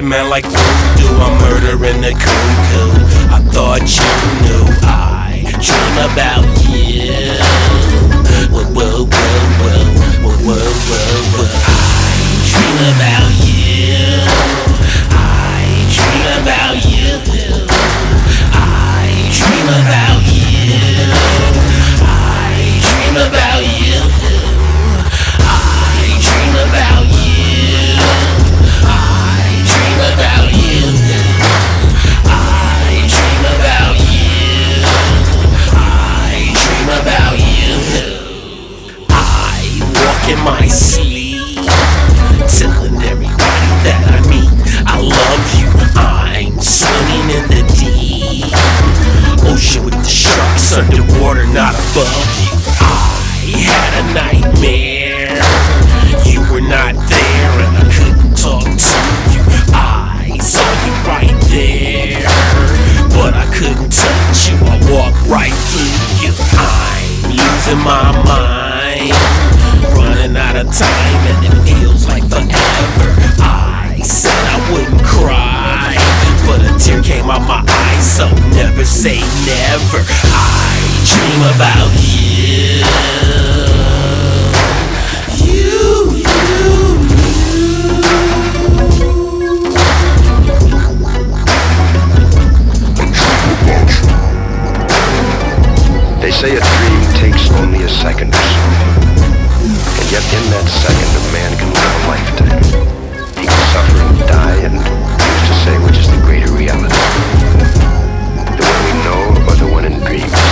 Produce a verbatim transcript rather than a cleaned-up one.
man like voodoo. I'm murdering the cuckoo. I thought you knew I dream about you. Whoa, whoa, whoa, whoa, whoa, whoa, whoa, whoa. I dream about you. I dream about you. I dream about you. I dream about you. I dream about you. I dream about you. I dream about you. I dream about you. I walk in my sleep, telling everybody that I meet I love you. I'm swimming in the deep ocean with the sharks underwater, not above you. I had a nightmare. You were not there and I couldn't talk to you. I saw you right there, but I couldn't touch you. I walked right through you. I'm losing my mind, running out of time, and it feels like forever. I said I wouldn't cry, but a tear came out my eyes, so never say never. I dream about you. You, you, They say a dream takes only a second or so, and yet in that second a man can live a lifetime. He can suffer and die, and who's to say which is the greater reality, the one we know or the one in dreams?